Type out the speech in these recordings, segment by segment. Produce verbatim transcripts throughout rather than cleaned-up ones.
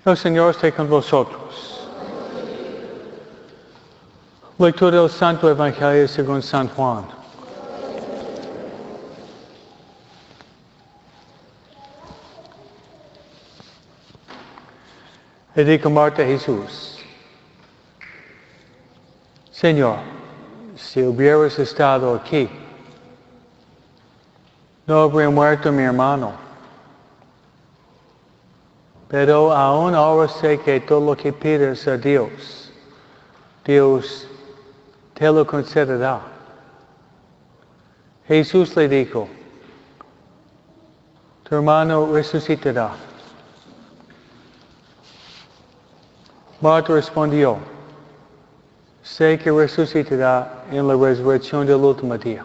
El Señor esté con vosotros. Lectura del Santo Evangelio según San Juan. Le dijo Marta a Jesús: Señor, si hubieras estado aquí, no habría muerto mi hermano. Pero aún ahora sé que todo lo que pides a Dios, Dios te lo concederá. Jesús le dijo: tu hermano resucitará. Marta respondió: sé que resucitará en la resurrección del último día.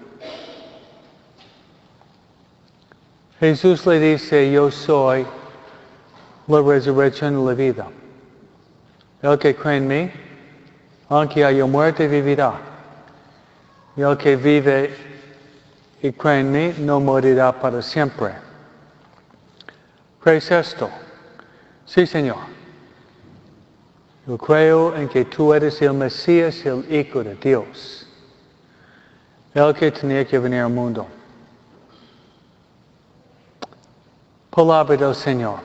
Jesús le dice: yo soy la resurrección y la vida. El que cree en mí, aunque haya muerte, vivirá. Y el que vive y cree en mí, no morirá para siempre. ¿Crees esto? Sí, Señor. Yo creo en que tú eres el Mesías, el Hijo de Dios, el que tenía que venir al mundo. Palabra del Señor.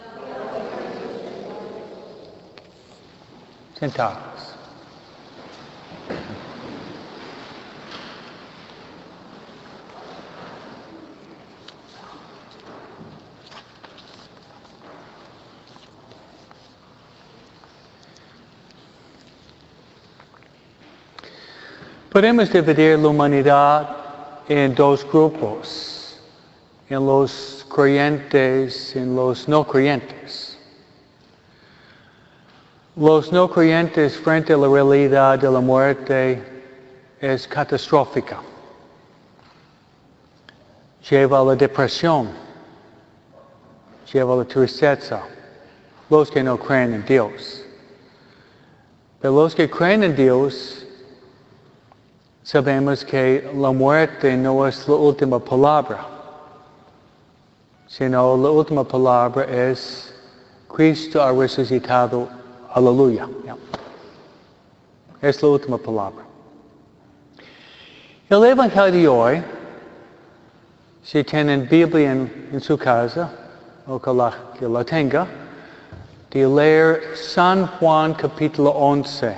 Sentados. Podemos dividir la humanidad en dos grupos, en los creyentes y en los no creyentes. Los no creyentes frente a la realidad de la muerte es catastrófica. Lleva a la depresión, lleva a la tristeza, los que no creen en Dios. Pero los que creen en Dios, sabemos que la muerte no es la última palabra, sino la última palabra es Cristo ha resucitado. Aleluya. Yeah. Es la última palabra. El Evangelio de hoy, si tienen Biblia en, en su casa, o que la, que la tenga, de leer San Juan capítulo once.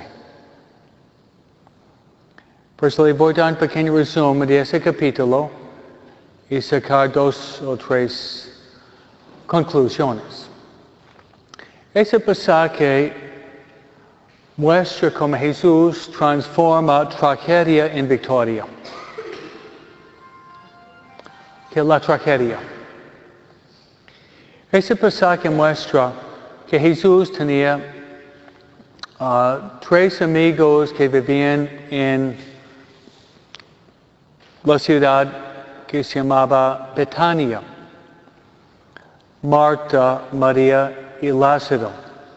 Pues le voy a dar un pequeño resumen de ese capítulo y sacar dos o tres conclusiones. Ese pasaje muestra cómo Jesús transforma tragedia en victoria. ¿Qué es la tragedia? Ese pasaje muestra que Jesús tenía uh, tres amigos que vivían en la ciudad que se llamaba Betania: Marta, María y Lázaro.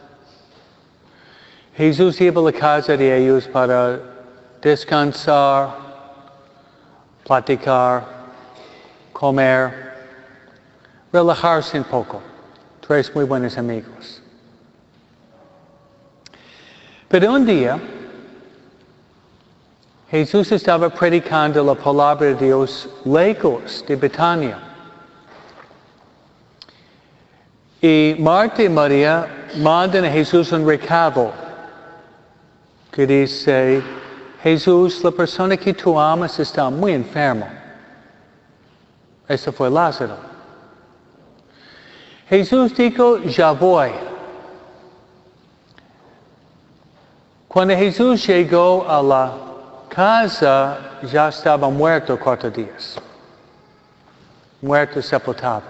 Jesús iba a la casa de ellos para descansar, platicar, comer, relajarse un poco. Tres muy buenos amigos. Pero un día, Jesús estaba predicando la palabra de Dios lejos de Betania. Y Marta y María mandan a Jesús un recado que dice: Jesús, la persona que tú amas está muy enfermo. Ese fue Lázaro. Jesús dijo: ya voy. Cuando Jesús llegó a la casa, ya estaba muerto cuatro días. Muerto, sepultado.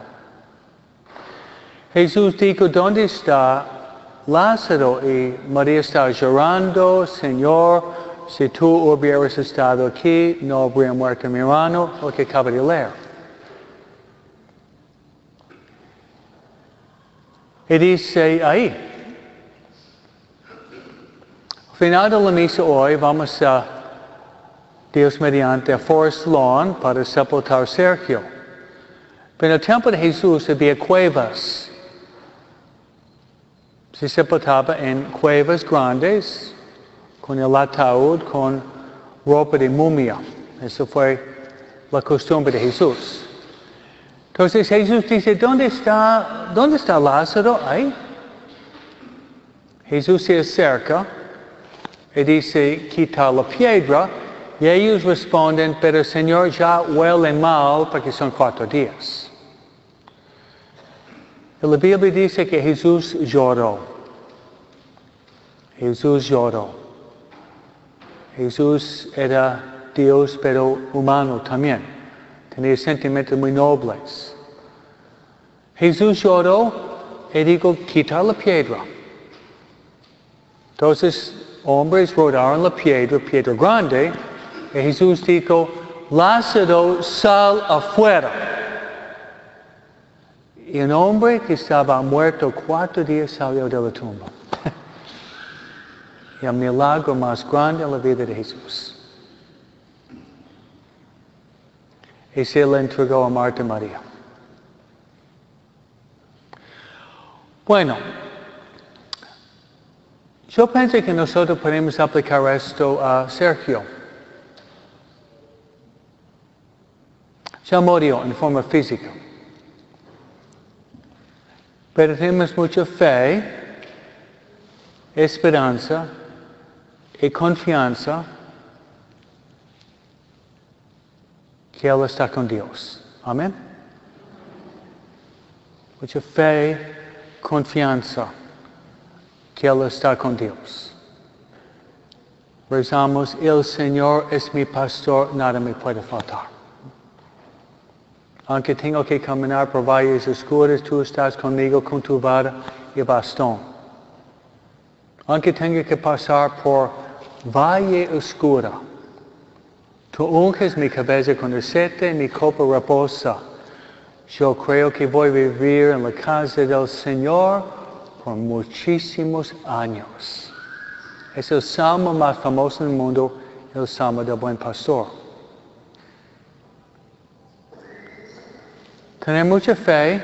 Jesús dijo: ¿dónde está Lázaro? Y María estaba llorando: Señor, si tú hubieras estado aquí, no habría muerto mi hermano, lo que acaba de leer. Y dice ahí, al final de la misa hoy, vamos a, Dios mediante, a Forest Lawn para sepultar a Sergio. Pero en el tiempo de Jesús había cuevas. se sepultaba en cuevas grandes, con el ataúd, con ropa de mumia. Eso fue la costumbre de Jesús. Entonces Jesús dice, ¿dónde está, dónde está Lázaro? Ahí. Jesús se acerca y dice, quita la piedra. Y ellos responden, pero Señor, ya huele mal porque son cuatro días. Y la Biblia dice que Jesús lloró. Jesús lloró. Jesús era Dios, pero humano también. Tenía sentimientos muy nobles. Jesús lloró y dijo, quita la piedra. Entonces, hombres rodaron la piedra, piedra grande, y Jesús dijo, Lázaro, sal afuera. Y un hombre que estaba muerto cuatro días salió de la tumba. Y el milagro más grande en la vida de Jesús. Y se le entregó a Marta y María. Bueno, yo pienso que nosotros podemos aplicar esto a Sergio. Ya murió en forma física. Pero tenemos mucha fe, esperanza y confianza que Él está con Dios. Amén. Mucha fe, confianza que Él está con Dios. Rezamos, el Señor es mi pastor, nada me puede faltar. Aunque tengo que caminar por valles oscuros, tú estás conmigo con tu vara y bastón. Aunque tenga que pasar por valle oscura, tú unges mi cabeza con aceite y mi copa reposa. Yo creo que voy a vivir en la casa del Señor por muchísimos años. Es el salmo más famoso en el mundo, el salmo del buen pastor. Tener mucha fe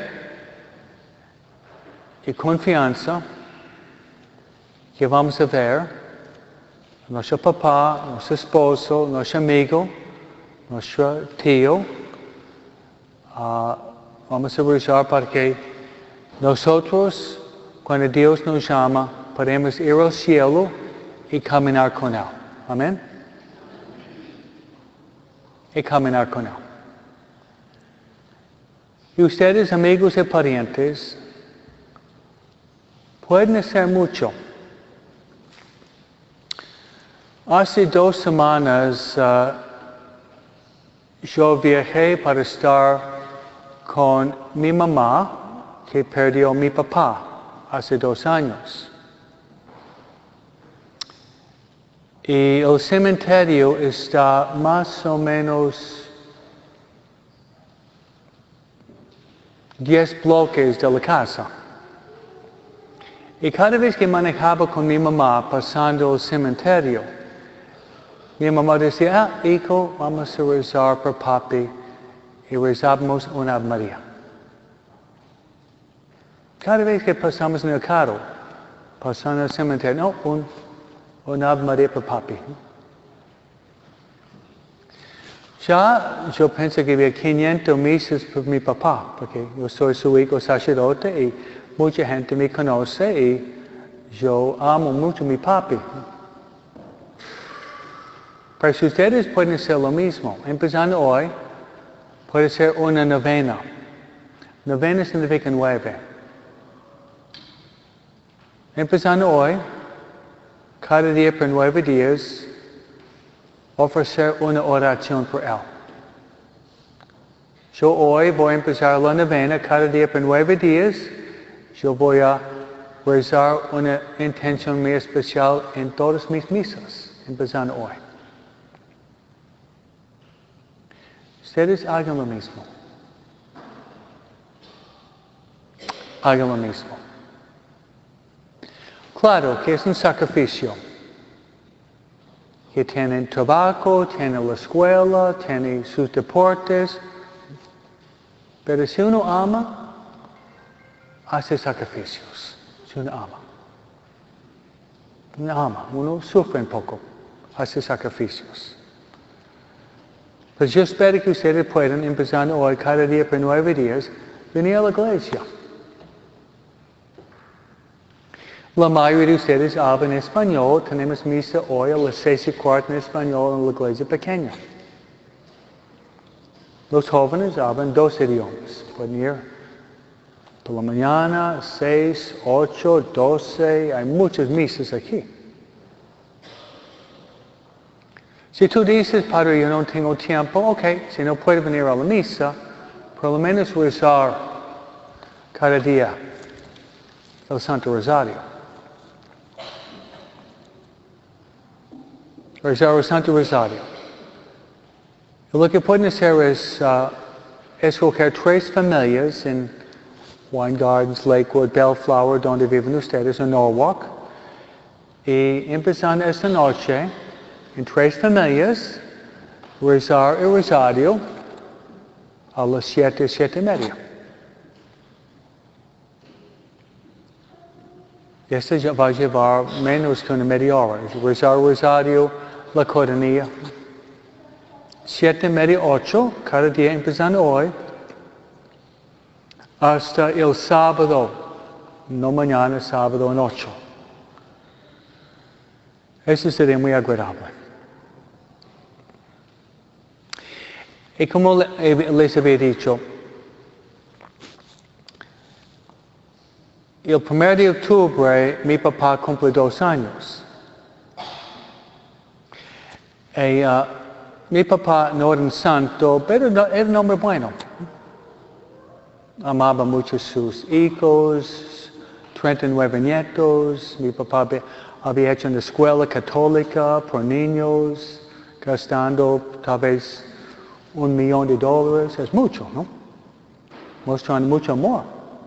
y confianza que vamos a ver nuestro papá, nuestro esposo, nuestro amigo, nuestro tío. Uh, vamos a rezar para que nosotros, cuando Dios nos llama, podemos ir al cielo y caminar con Él. Amén. Y caminar con Él. Y ustedes, amigos y parientes, pueden hacer mucho. Hace dos semanas uh, yo viajé para estar con mi mamá, que perdió a mi papá hace dos años. Y el cementerio está más o menos diez bloques de la casa. Y cada vez que manejaba con mi mamá pasando el cementerio, mi mamá decía, ah, hijo, vamos a rezar por papi. Y rezamos una Ave María. Cada vez que pasamos en el carro, pasando el cementerio, no, un, una Ave María por papi. Ya yo pensé que había quinientas misas por mi papá, porque yo soy su hijo sacerdote y mucha gente me conoce y yo amo mucho a mi papi. Pero si ustedes pueden hacer lo mismo, empezando hoy, puede ser una novena. Novena significa nueve. Empezando hoy, cada día por nueve días, ofrecer una oración por Él. Yo hoy voy a empezar la novena, cada día por nueve días, yo voy a rezar una intención muy especial en todas mis misas, empezando hoy. Ustedes hagan lo mismo. Hagan lo mismo. Claro que es un sacrificio. Que tienen trabajo, tienen la escuela, tienen sus deportes. Pero si uno ama, hace sacrificios. Si uno ama. ama, uno sufre un poco, hace sacrificios. Pues yo espero que ustedes puedan, empezando hoy, cada día por nueve días, venir a la iglesia. La mayoría de ustedes hablan español, tenemos misa hoy a las seis y cuarto en español en la iglesia pequeña. Los jóvenes hablan dos idiomas, pueden ir por la mañana, seis, ocho, doce, hay muchas misas aquí. Si tú dices, Padre, yo no tengo tiempo, ok, si no puedes venir a la misa, por lo menos rezar cada día el Santo Rosario. Rezar el Santo Rosario. Y lo que pueden hacer es uh, escoger tres familias en Wine Gardens, Lakewood, Bellflower, donde viven ustedes, en Norwalk. Y empezando esta noche, en tres familias, rezar el rosario a las siete, siete y media. Este va a llevar menos que una media hora. Rezar el rosario, la coronilla. Siete y media, ocho, cada día empezando hoy, hasta el sábado, no mañana, sábado en ocho. Eso sería muy agradable. Y como les había dicho, el primero de octubre mi papá cumple dos años. Y, uh, mi papá no era un santo, pero era un hombre bueno. Amaba mucho a sus hijos, treinta y nueve nietos. Mi papá había hecho una escuela católica por niños, gastando tal vez un millón de dólares. Es mucho, ¿no? Mostrando mucho amor.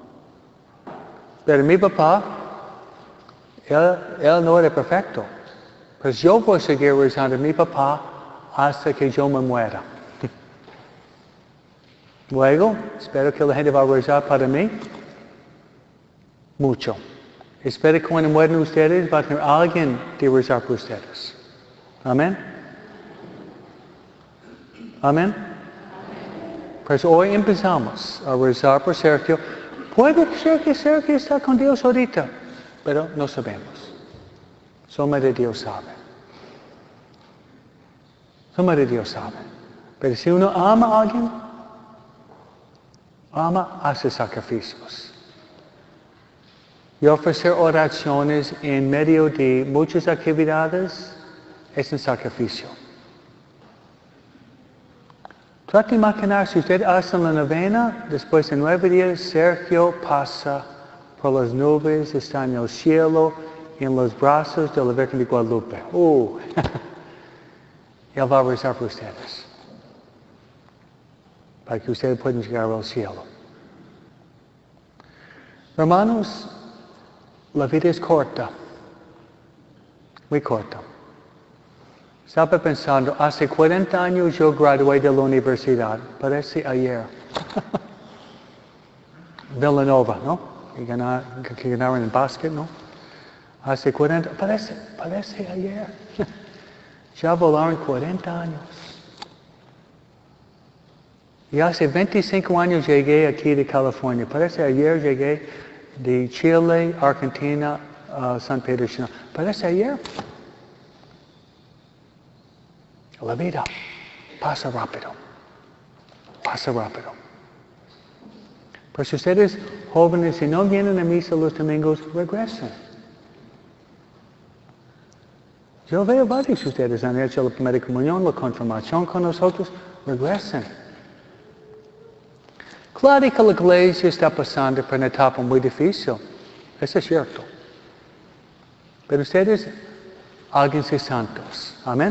Pero mi papá, él, él no era perfecto. Pues yo voy a seguir rezando a mi papá hasta que yo me muera. Luego, espero que la gente va a rezar para mí mucho. Espero que cuando mueran ustedes va a tener alguien de rezar por ustedes. Amén. Amén. Pues hoy empezamos a rezar por Sergio. Puede ser que Sergio está con Dios ahorita, pero no sabemos. Solamente Dios sabe. Solamente Dios sabe. Pero si uno ama a alguien, ama, hace sacrificios. Y ofrecer oraciones en medio de muchas actividades es un sacrificio. Trate de imaginar, si usted hace la novena, después de nueve días, Sergio pasa por las nubes, está en el cielo, en los brazos de la Virgen de Guadalupe. Uh. Él va a rezar por ustedes, para que ustedes puedan llegar al cielo. Hermanos, la vida es corta, muy corta. Estaba pensando, hace cuarenta años yo gradué de la universidad, parece ayer. Villanova, ¿no? Que ganaron, que ganaron en básquet, ¿no? Hace cuarenta, parece, parece ayer. Ya volaron cuarenta años. Y hace veinticinco años llegué aquí de California. Parece ayer llegué de Chile, Argentina, uh, San Pedro Sula. Parece ayer. La vida pasa rápido. Pasa rápido. Pues ustedes, jóvenes, si no vienen a misa los domingos, regresen. Yo veo varios de ustedes han hecho la primera comunión, la confirmación con nosotros, regresen. Claro que la iglesia está pasando por una etapa muy difícil, eso es cierto. Pero ustedes, háganse santos, amén.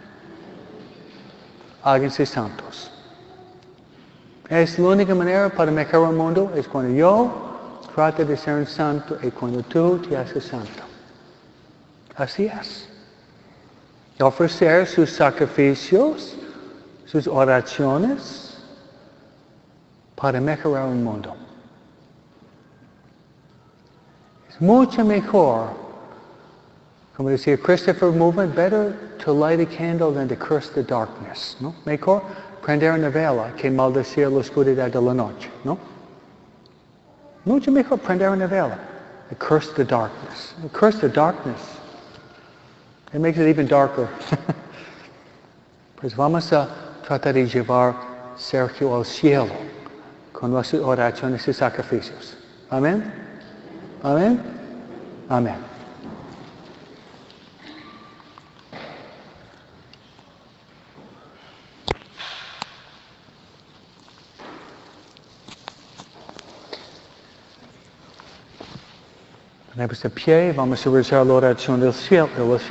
Háganse santos. Es la única manera para mejorar el mundo, es cuando yo trato de ser un santo y cuando tú te haces santo. Así es. Ofrecer sus sacrificios, sus oraciones, para mejorar el mundo. Es mucho mejor Como decía Christopher Movement, better to light a candle than to curse the darkness, ¿no? Mejor prender una vela que maldecir la oscuridad de la noche, ¿no? Mucho mejor prender una vela and curse the darkness. And curse the darkness. It makes it even darker. Pues vamos a tratar de llevar Sergio al cielo con nuestras oraciones y sacrificios. Amén. Amén. Amén. Ponemos de pie, vamos a rezar la oración del cielo.